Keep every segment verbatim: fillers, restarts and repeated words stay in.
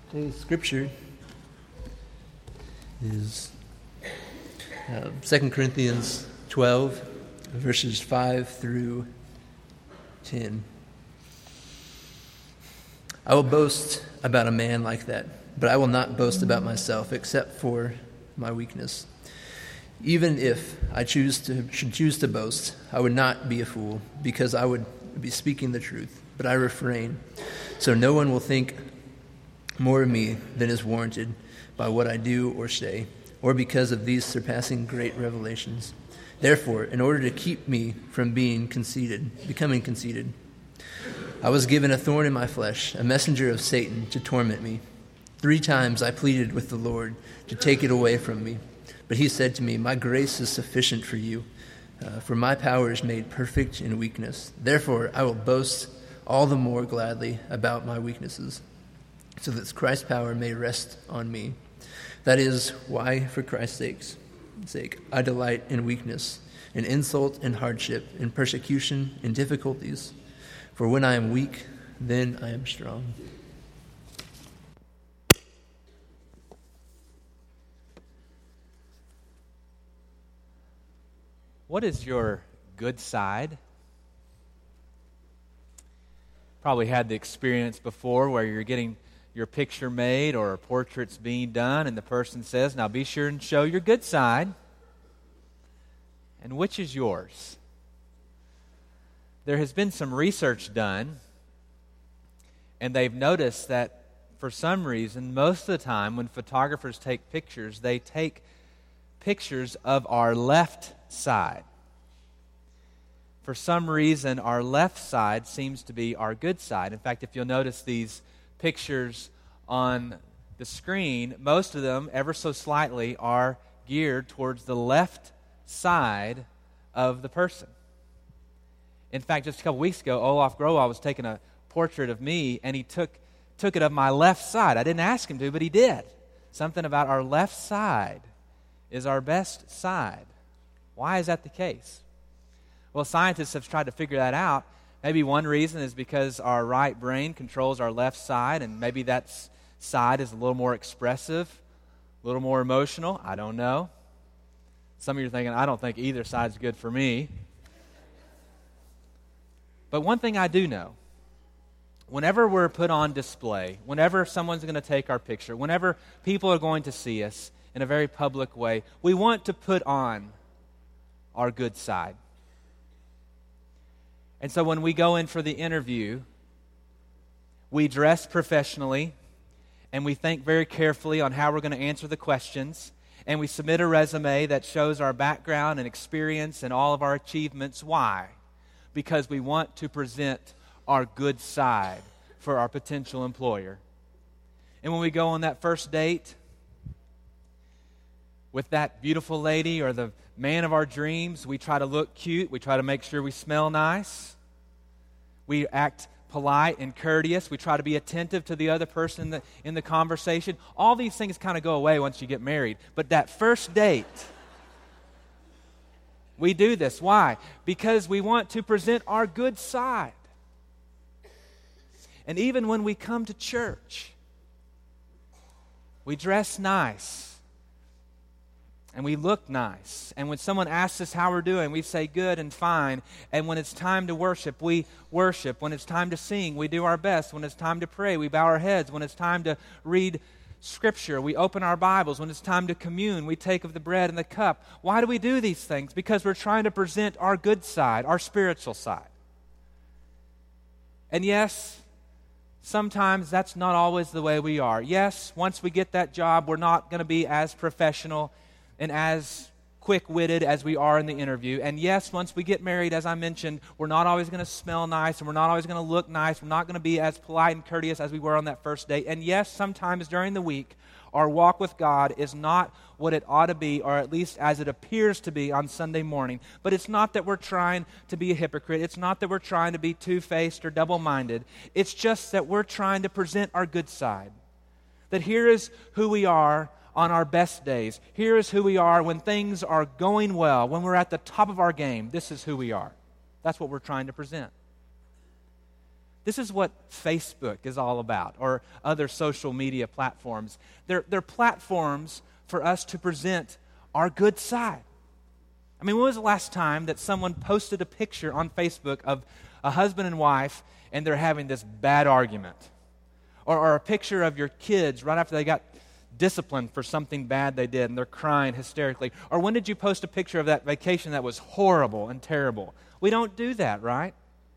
Today's scripture is uh, Second Corinthians twelve, verses five through ten. I will boast about a man like that, but I will not boast about myself except for my weakness. Even if I choose to should choose to boast, I would not be a fool, because I would be speaking the truth, but I refrain, so no one will think more of me than is warranted by what I do or say, or because of these surpassing great revelations. Therefore, in order to keep me from being conceited, becoming conceited, I was given a thorn in my flesh, a messenger of Satan to torment me. Three times I pleaded with the Lord to take it away from me, but he said to me, "My grace is sufficient for you, uh, for my power is made perfect in weakness. Therefore, I will boast all the more gladly about my weaknesses, so that Christ's power may rest on me. That is why, for Christ's sakes, sake, I delight in weakness, in insult and hardship, in persecution, in difficulties. For when I am weak, then I am strong." What is your good side? Probably had the experience before where you're getting your picture made or a portrait's being done, and the person says, "Now be sure and show your good side." And which is yours? There has been some research done, and they've noticed that for some reason, most of the time when photographers take pictures, they take pictures of our left side. For some reason, our left side seems to be our good side. In fact, if you'll notice these pictures on the screen, most of them, ever so slightly, are geared towards the left side of the person. In fact, just a couple weeks ago, Olaf Groa was taking a portrait of me, and he took took it of my left side. I didn't ask him to, but he did. Something about our left side is our best side. Why is that the case? Well, scientists have tried to figure that out. Maybe one reason is because our right brain controls our left side, and maybe that side is a little more expressive, a little more emotional. I don't know. Some of you are thinking, I don't think either side's good for me. But one thing I do know, whenever we're put on display, whenever someone's going to take our picture, whenever people are going to see us in a very public way, we want to put on our good side. And so when we go in for the interview, we dress professionally, and we think very carefully on how we're going to answer the questions, and we submit a resume that shows our background and experience and all of our achievements. Why? Because we want to present our good side for our potential employer. And when we go on that first date with that beautiful lady or the man of our dreams, we try to look cute. We try to make sure we smell nice. We act polite and courteous. We try to be attentive to the other person in the, in the conversation. All these things kind of go away once you get married. But that first date, we do this. Why? Because we want to present our good side. And even when we come to church, we dress nice. And we look nice. And when someone asks us how we're doing, we say good and fine. And when it's time to worship, we worship. When it's time to sing, we do our best. When it's time to pray, we bow our heads. When it's time to read Scripture, we open our Bibles. When it's time to commune, we take of the bread and the cup. Why do we do these things? Because we're trying to present our good side, our spiritual side. And yes, sometimes that's not always the way we are. Yes, once we get that job, we're not going to be as professional and as quick-witted as we are in the interview. And yes, once we get married, as I mentioned, we're not always going to smell nice, and we're not always going to look nice. We're not going to be as polite and courteous as we were on that first date. And yes, sometimes during the week, our walk with God is not what it ought to be, or at least as it appears to be on Sunday morning. But it's not that we're trying to be a hypocrite. It's not that we're trying to be two-faced or double-minded. It's just that we're trying to present our good side. That here is who we are on our best days. Here is who we are when things are going well, when we're at the top of our game. This is who we are. That's what we're trying to present. This is what Facebook is all about, or other social media platforms. They're, they're platforms for us to present our good side. I mean, when was the last time that someone posted a picture on Facebook of a husband and wife and they're having this bad argument? Or, or a picture of your kids right after they got disciplined for something bad they did and they're crying hysterically? Or when did you post a picture of that vacation that was horrible and terrible? We don't do that, right?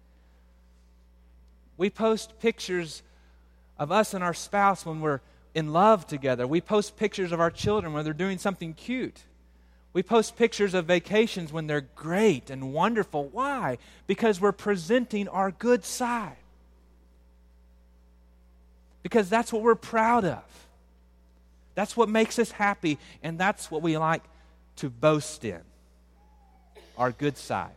We post pictures of us and our spouse when we're in love together. We post pictures of our children when they're doing something cute. We post pictures of vacations when they're great and wonderful. Why? Because we're presenting our good side. Because that's what we're proud of. That's what makes us happy, and that's what we like to boast in, our good side.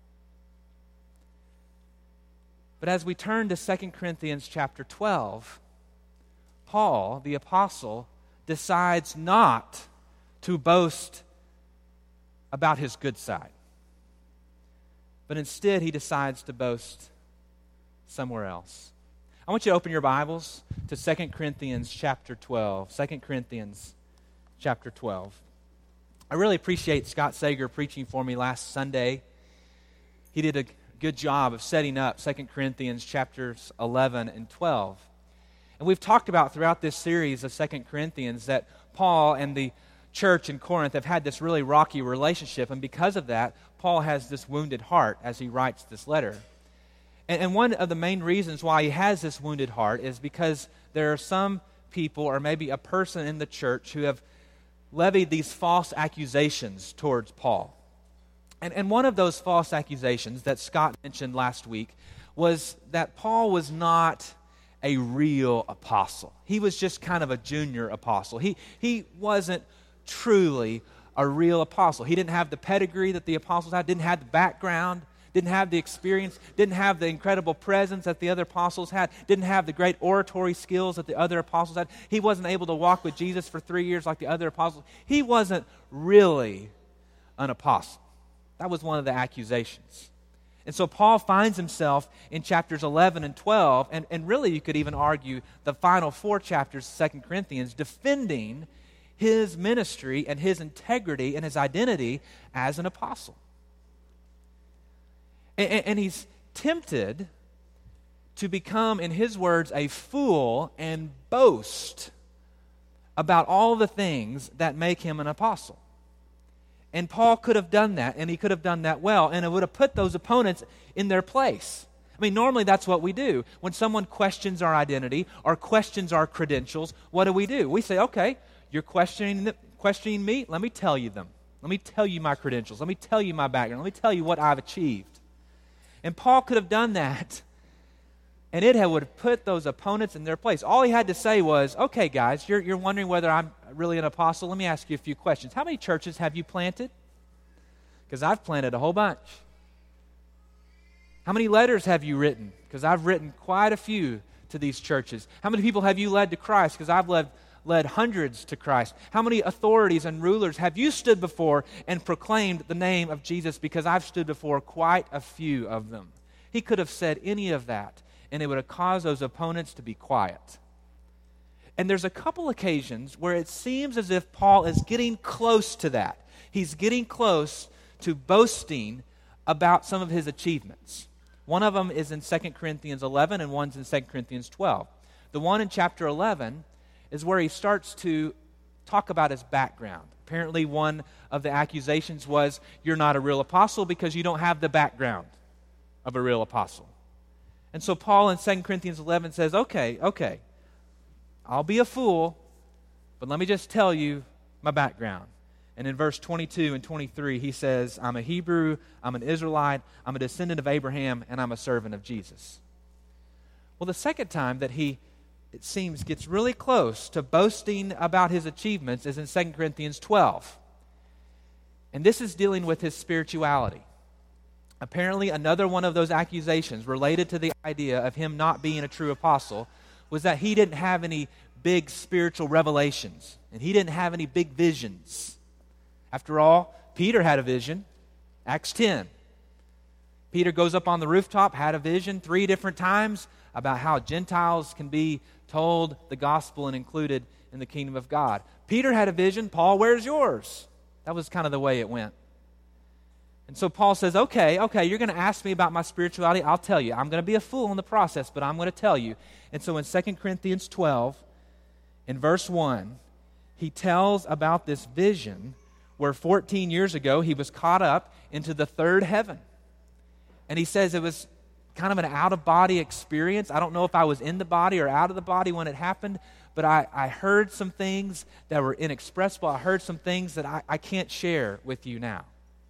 But as we turn to Second Corinthians chapter twelve, Paul, the apostle, decides not to boast about his good side. But instead, he decides to boast somewhere else. I want you to open your Bibles to Second Corinthians chapter twelve. Second Corinthians chapter twelve. I really appreciate Scott Sager preaching for me last Sunday. He did a good job of setting up Second Corinthians chapters eleven and twelve. And we've talked about throughout this series of Second Corinthians that Paul and the church in Corinth have had this really rocky relationship, and because of that, Paul has this wounded heart as he writes this letter. And, and one of the main reasons why he has this wounded heart is because there are some people, or maybe a person in the church, who have levied these false accusations towards Paul. And, and one of those false accusations that Scott mentioned last week was that Paul was not a real apostle. He was just kind of a junior apostle. He, he wasn't truly a real apostle. He didn't have the pedigree that the apostles had, didn't have the background, didn't have the experience, didn't have the incredible presence that the other apostles had, didn't have the great oratory skills that the other apostles had. He wasn't able to walk with Jesus for three years like the other apostles. He wasn't really an apostle. That was one of the accusations. And so Paul finds himself in chapters eleven and twelve, and, and really you could even argue the final four chapters of Second Corinthians, defending his ministry and his integrity and his identity as an apostle. And, and, and he's tempted to become, in his words, a fool and boast about all the things that make him an apostle. And Paul could have done that, and he could have done that well, and it would have put those opponents in their place. I mean, normally that's what we do. When someone questions our identity or questions our credentials, what do we do? We say, okay, you're questioning, the, questioning me? Let me tell you them. Let me tell you my credentials. Let me tell you my background. Let me tell you what I've achieved. And Paul could have done that, and it would have put those opponents in their place. All he had to say was, okay, guys, you're, you're wondering whether I'm really an apostle. Let me ask you a few questions. How many churches have you planted? Because I've planted a whole bunch. How many letters have you written? Because I've written quite a few to these churches. How many people have you led to Christ? Because I've led, led hundreds to Christ. How many authorities and rulers have you stood before and proclaimed the name of Jesus? Because I've stood before quite a few of them. He could have said any of that, and it would have caused those opponents to be quiet. And there's a couple occasions where it seems as if Paul is getting close to that. He's getting close to boasting about some of his achievements. One of them is in Second Corinthians eleven, and one's in Second Corinthians twelve. The one in chapter eleven is where he starts to talk about his background. Apparently one of the accusations was, you're not a real apostle because you don't have the background of a real apostle. And so Paul in Second Corinthians eleven says, okay, okay, I'll be a fool, but let me just tell you my background. And in verse twenty-two and twenty-three, he says, I'm a Hebrew, I'm an Israelite, I'm a descendant of Abraham, and I'm a servant of Jesus. Well, the second time that he, it seems, gets really close to boasting about his achievements is in Second Corinthians twelve. And this is dealing with his spirituality. Apparently, another one of those accusations related to the idea of him not being a true apostle was that he didn't have any big spiritual revelations, and he didn't have any big visions. After all, Peter had a vision, Acts ten. Peter goes up on the rooftop, had a vision three different times about how Gentiles can be told the gospel and included in the kingdom of God. Peter had a vision. Paul, where's yours? That was kind of the way it went. And so Paul says, okay, okay, you're going to ask me about my spirituality. I'll tell you. I'm going to be a fool in the process, but I'm going to tell you. And so in Second Corinthians twelve, in verse one, he tells about this vision where fourteen years ago he was caught up into the third heaven. And he says it was kind of an out-of-body experience. I don't know if I was in the body or out of the body when it happened, but I, I heard some things that were inexpressible. I heard some things that I, I can't share with you now.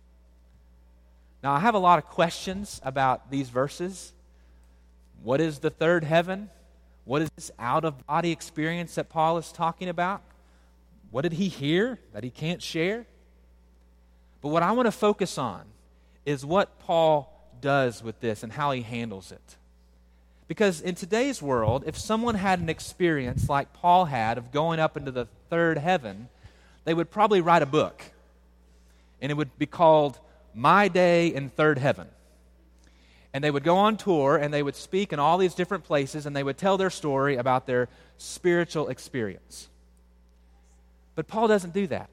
Now, I have a lot of questions about these verses. What is the third heaven? What is this out-of-body experience that Paul is talking about? What did he hear that he can't share? But what I want to focus on is what Paul does with this and how he handles it. Because in today's world, if someone had an experience like Paul had of going up into the third heaven, they would probably write a book. And it would be called My Day in Third Heaven. And they would go on tour and they would speak in all these different places and they would tell their story about their spiritual experience. But Paul doesn't do that.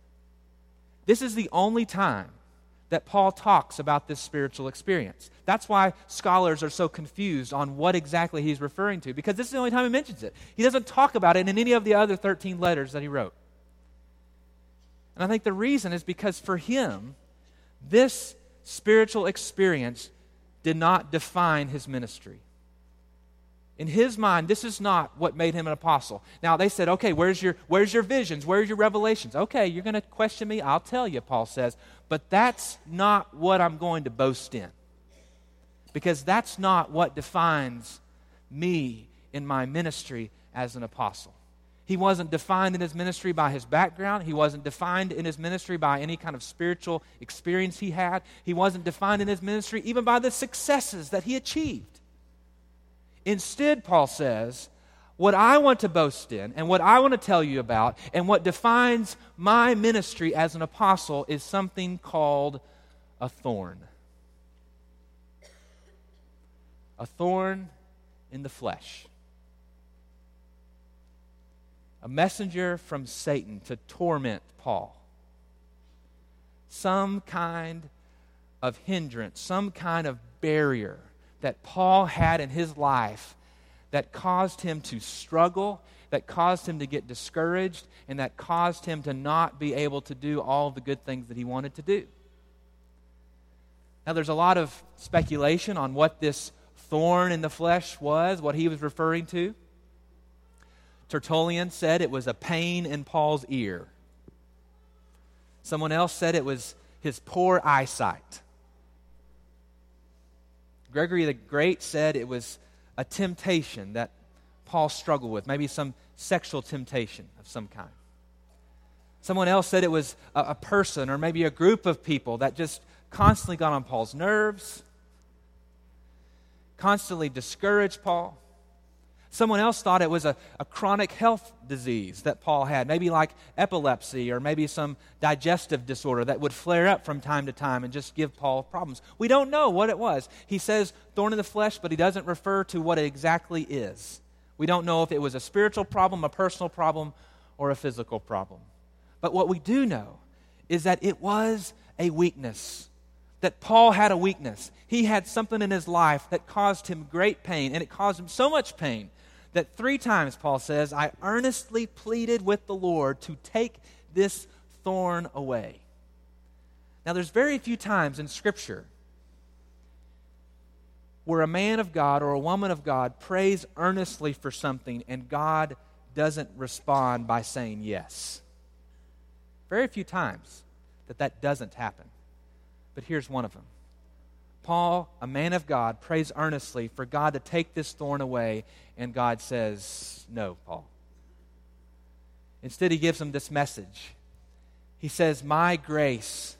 This is the only time that Paul talks about this spiritual experience. That's why scholars are so confused on what exactly he's referring to, because this is the only time he mentions it. He doesn't talk about it in any of the other thirteen letters that he wrote. And I think the reason is because for him, this spiritual experience did not define his ministry. In his mind, this is not what made him an apostle. Now, they said, okay, where's your, where's your visions? Where's your revelations? Okay, you're going to question me? I'll tell you, Paul says. But that's not what I'm going to boast in. Because that's not what defines me in my ministry as an apostle. He wasn't defined in his ministry by his background. He wasn't defined in his ministry by any kind of spiritual experience he had. He wasn't defined in his ministry even by the successes that he achieved. Instead, Paul says, what I want to boast in and what I want to tell you about and what defines my ministry as an apostle is something called a thorn. A thorn in the flesh. A messenger from Satan to torment Paul. Some kind of hindrance, some kind of barrier that Paul had in his life that caused him to struggle, that caused him to get discouraged, and that caused him to not be able to do all the good things that he wanted to do. Now, there's a lot of speculation on what this thorn in the flesh was, what he was referring to. Tertullian said it was a pain in Paul's ear. Someone else said it was his poor eyesight. Gregory the Great said it was a temptation that Paul struggled with, maybe some sexual temptation of some kind. Someone else said it was a, a person or maybe a group of people that just constantly got on Paul's nerves, constantly discouraged Paul. Someone else thought it was a, a chronic health disease that Paul had, maybe like epilepsy or maybe some digestive disorder that would flare up from time to time and just give Paul problems. We don't know what it was. He says thorn in the flesh, but he doesn't refer to what it exactly is. We don't know if it was a spiritual problem, a personal problem, or a physical problem. But what we do know is that it was a weakness, that Paul had a weakness. He had something in his life that caused him great pain, and it caused him so much pain that three times, Paul says, I earnestly pleaded with the Lord to take this thorn away. Now, there's very few times in Scripture where a man of God or a woman of God prays earnestly for something and God doesn't respond by saying yes. Very few times that that doesn't happen. But here's one of them. Paul, a man of God, prays earnestly for God to take this thorn away, and God says, no, Paul. Instead, he gives him this message. He says, my grace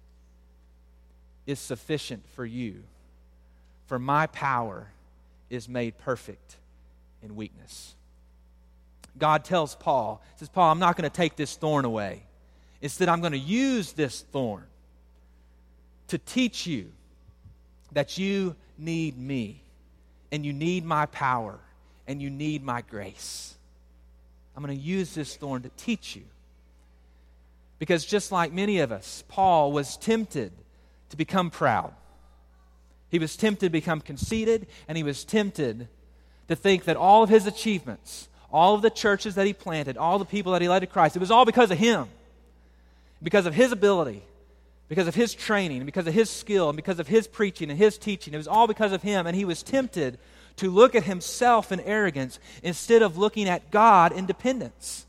is sufficient for you, for my power is made perfect in weakness. God tells Paul, he says, Paul, I'm not going to take this thorn away. Instead, I'm going to use this thorn to teach you that you need me, and you need my power, and you need my grace. I'm going to use this thorn to teach you. Because just like many of us, Paul was tempted to become proud. He was tempted to become conceited, and he was tempted to think that all of his achievements, all of the churches that he planted, all the people that he led to Christ, it was all because of him, because of his ability, because of his training, because of his skill, and because of his preaching and his teaching. It was all because of him, and he was tempted to look at himself in arrogance instead of looking at God in dependence.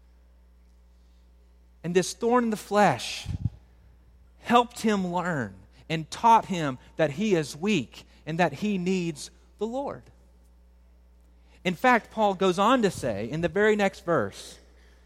And this thorn in the flesh helped him learn and taught him that he is weak and that he needs the Lord. In fact, Paul goes on to say in the very next verse,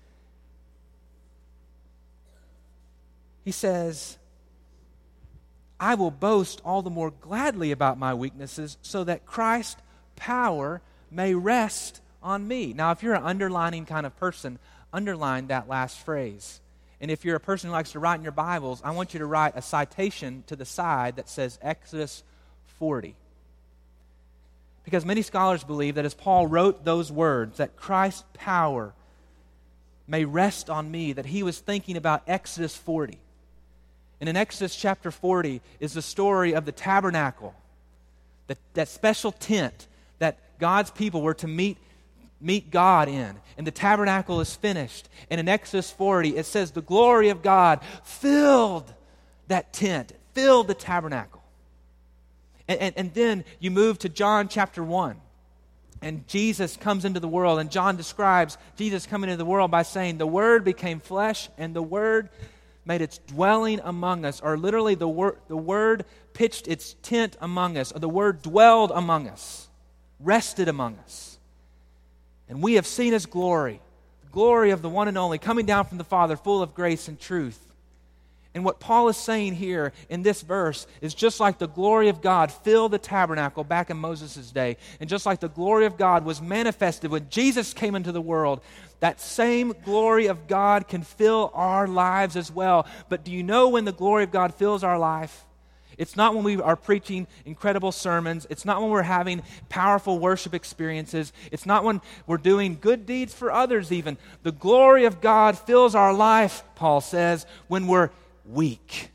he says, I will boast all the more gladly about my weaknesses so that Christ's power may rest on me. Now, if you're an underlining kind of person, underline that last phrase. And if you're a person who likes to write in your Bibles, I want you to write a citation to the side that says Exodus forty. Because many scholars believe that as Paul wrote those words, that Christ's power may rest on me, that he was thinking about Exodus forty. And in Exodus chapter forty is the story of the tabernacle, that, that special tent that God's people were to meet meet God in. And the tabernacle is finished. And in Exodus forty, it says the glory of God filled that tent, filled the tabernacle. And, and, and then you move to John chapter one. And Jesus comes into the world. And John describes Jesus coming into the world by saying, the Word became flesh, and the Word made its dwelling among us. Or literally, the word, the Word pitched its tent among us. Or the Word dwelled among us, rested among us. And we have seen His glory, the glory of the one and only, coming down from the Father, full of grace and truth. And what Paul is saying here in this verse is just like the glory of God filled the tabernacle back in Moses' day, and just like the glory of God was manifested when Jesus came into the world, that same glory of God can fill our lives as well. But do you know when the glory of God fills our life? It's not when we are preaching incredible sermons. It's not when we're having powerful worship experiences. It's not when we're doing good deeds for others even. The glory of God fills our life, Paul says, when we're weak,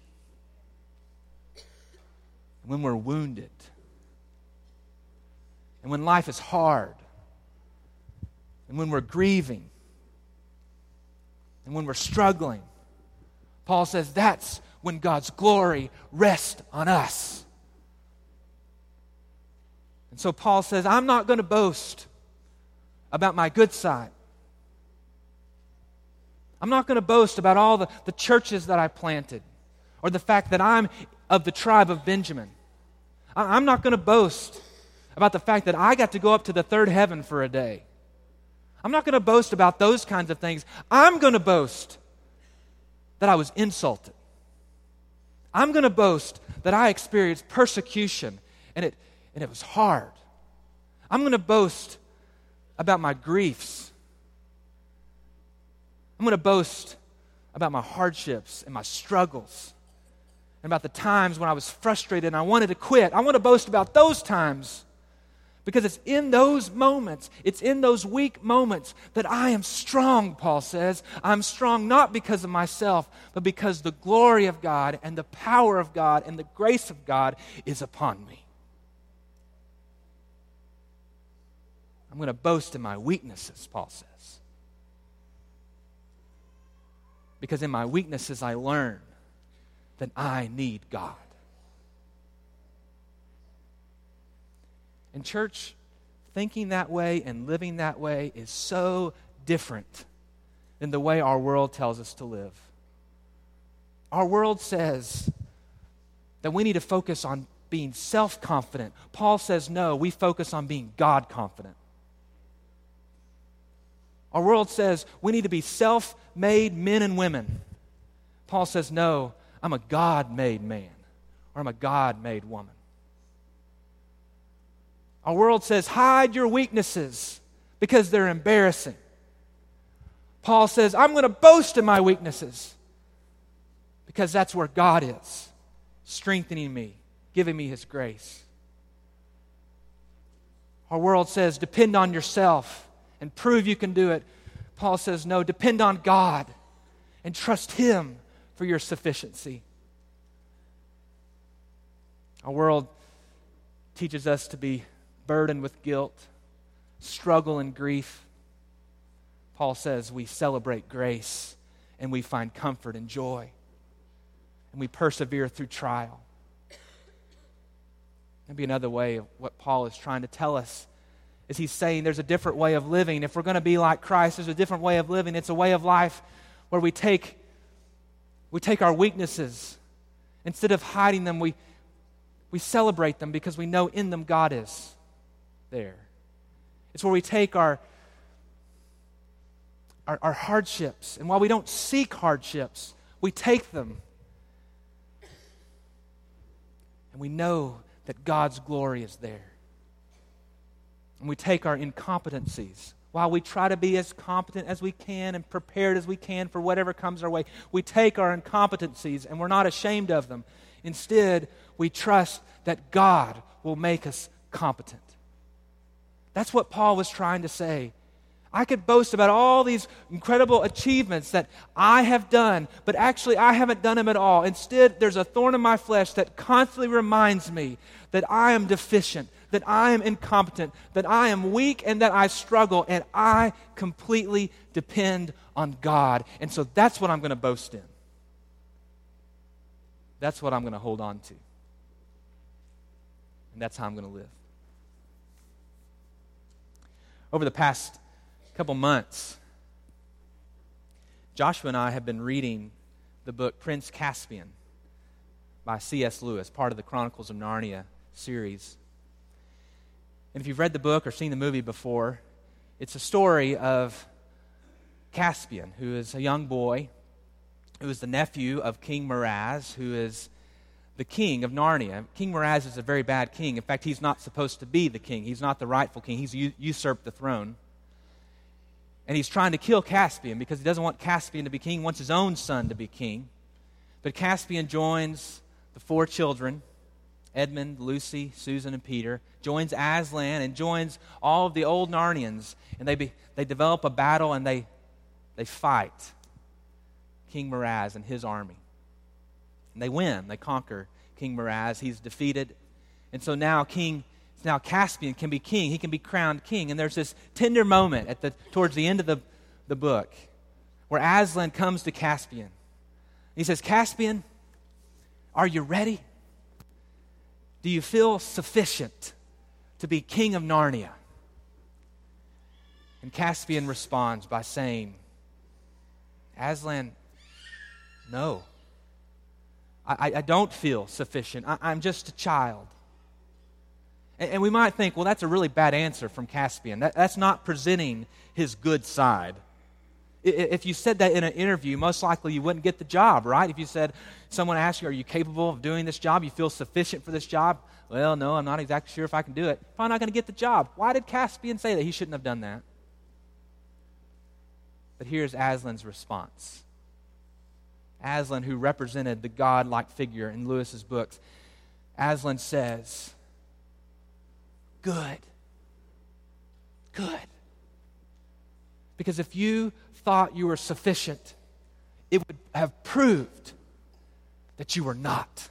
when we're wounded, and when life is hard, and when we're grieving, and when we're struggling. Paul says that's when God's glory rests on us. And so Paul says, I'm not going to boast about my good side. I'm not going to boast about all the, the churches that I planted, or the fact that I'm of the tribe of Benjamin. I, I'm not going to boast about the fact that I got to go up to the third heaven for a day. I'm not going to boast about those kinds of things. I'm going to boast that I was insulted. I'm going to boast that I experienced persecution, and it, and it was hard. I'm going to boast about my griefs. I'm going to boast about my hardships and my struggles, and about the times when I was frustrated and I wanted to quit. I want to boast about those times, because it's in those moments, it's in those weak moments that I am strong, Paul says. I'm strong not because of myself, but because the glory of God and the power of God and the grace of God is upon me. I'm going to boast in my weaknesses, Paul says. Because in my weaknesses I learn that I need God. And church, thinking that way and living that way is so different than the way our world tells us to live. Our world says that we need to focus on being self-confident. Paul says, no, we focus on being God-confident. Our world says we need to be self-made men and women. Paul says, no, I'm a God-made man, or I'm a God-made woman. Our world says, hide your weaknesses because they're embarrassing. Paul says, I'm going to boast in my weaknesses because that's where God is, strengthening me giving me His grace. Our world says, depend on yourself and prove you can do it. Paul says, no, depend on God and trust Him for your sufficiency. Our world teaches us to be burdened with guilt, struggle and grief. Paul says we celebrate grace and we find comfort and joy, and we persevere through trial. Maybe another way of what Paul is trying to tell us is he's saying there's a different way of living. If we're going to be like Christ, there's a different way of living. It's a way of life where we take we take our weaknesses. Instead of hiding them, we we celebrate them because we know in them God is there. It's where we take our our, our hardships, and while we don't seek hardships, we take them. And we know that God's glory is there. And we take our incompetencies. While we try to be as competent as we can and prepared as we can for whatever comes our way, we take our incompetencies and we're not ashamed of them. Instead, we trust that God will make us competent. That's what Paul was trying to say. I could boast about all these incredible achievements that I have done, but actually I haven't done them at all. Instead, there's a thorn in my flesh that constantly reminds me that I am deficient, that I am incompetent, that I am weak, and that I struggle, and I completely depend on God. And so that's what I'm going to boast in. That's what I'm going to hold on to. And that's how I'm going to live. Over the past couple months, Joshua and I have been reading the book Prince Caspian by C S Lewis, part of the Chronicles of Narnia series. And if you've read the book or seen the movie before, it's a story of Caspian, who is a young boy, who is the nephew of King Miraz, who is the king of Narnia. King Miraz is a very bad king. In fact, he's not supposed to be the king. He's not the rightful king. He's u- usurped the throne. And he's trying to kill Caspian because he doesn't want Caspian to be king. He wants his own son to be king. But Caspian joins the four children, Edmund, Lucy, Susan, and Peter, joins Aslan and joins all of the old Narnians. And they be, they develop a battle and they, they fight King Miraz and his army. And they win. They conquer King Miraz. He's defeated. And so now King Now Caspian can be king. He can be crowned king. And there's this tender moment at the towards the end of the, the book where Aslan comes to Caspian. He says, Caspian, are you ready? Do you feel sufficient to be king of Narnia? And Caspian responds by saying, Aslan, no. I, I don't feel sufficient. I, I'm just a child. And we might think, well, that's a really bad answer from Caspian. That, that's not presenting his good side. If you said that in an interview, most likely you wouldn't get the job, right? If you said, someone asked you, are you capable of doing this job? You feel sufficient for this job? Well, no, I'm not exactly sure if I can do it. Probably not going to get the job. Why did Caspian say that? He shouldn't have done that. But here's Aslan's response. Aslan, who represented the God-like figure in Lewis's books, Aslan says, good. Good. Because if you thought you were sufficient, it would have proved that you were not.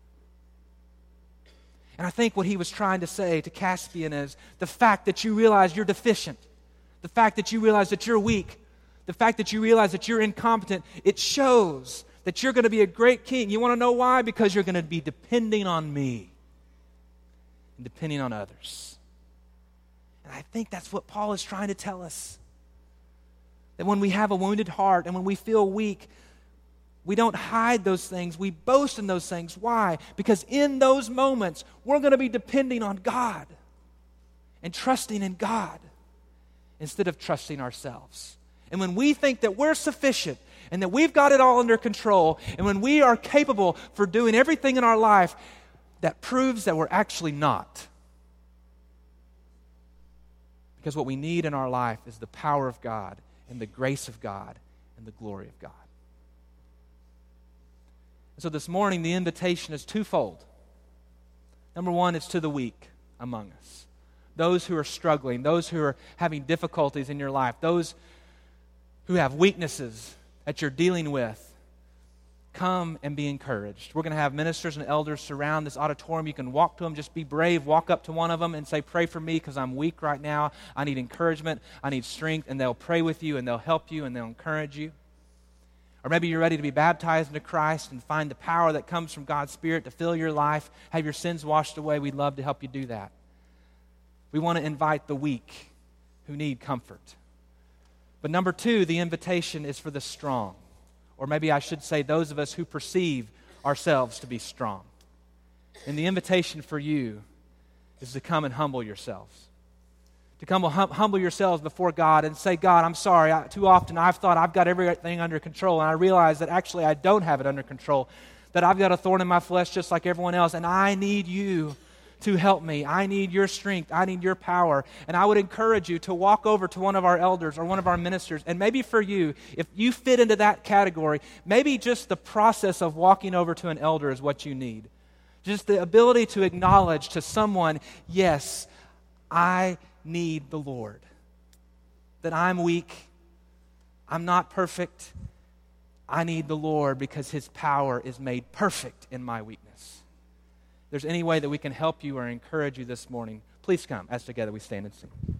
And I think what he was trying to say to Caspian is the fact that you realize you're deficient, the fact that you realize that you're weak, the fact that you realize that you're incompetent, it shows that you're going to be a great king. You want to know why? Because you're going to be depending on me and depending on others. And I think that's what Paul is trying to tell us. That when we have a wounded heart and when we feel weak, we don't hide those things. We boast in those things. Why? Because in those moments, we're going to be depending on God and trusting in God instead of trusting ourselves. And when we think that we're sufficient and that we've got it all under control, and when we are capable for doing everything in our life, that proves that we're actually not. Because what we need in our life is the power of God and the grace of God and the glory of God. And so this morning, the invitation is twofold. Number one is to the weak among us. Those who are struggling, those who are having difficulties in your life, those who have weaknesses that you're dealing with. Come and be encouraged. We're going to have ministers and elders surround this auditorium. You can walk to them. Just be brave. Walk up to one of them and say, pray for me because I'm weak right now. I need encouragement. I need strength. And they'll pray with you and they'll help you and they'll encourage you. Or maybe you're ready to be baptized into Christ and find the power that comes from God's Spirit to fill your life, have your sins washed away. We'd love to help you do that. We want to invite the weak who need comfort. But number two, the invitation is for the strong. Or maybe I should say those of us who perceive ourselves to be strong. And the invitation for you is to come and humble yourselves. To come hum- humble yourselves before God and say, God, I'm sorry. I, too often I've thought I've got everything under control, and I realize that actually I don't have it under control, that I've got a thorn in my flesh just like everyone else, and I need you to help me. I need your strength. I need your power. And I would encourage you to walk over to one of our elders or one of our ministers. And maybe for you, if you fit into that category, maybe just the process of walking over to an elder is what you need. Just the ability to acknowledge to someone, yes, I need the Lord. That I'm weak. I'm not perfect. I need the Lord because His power is made perfect in my weakness. If there's any way that we can help you or encourage you this morning, please come as together we stand and sing.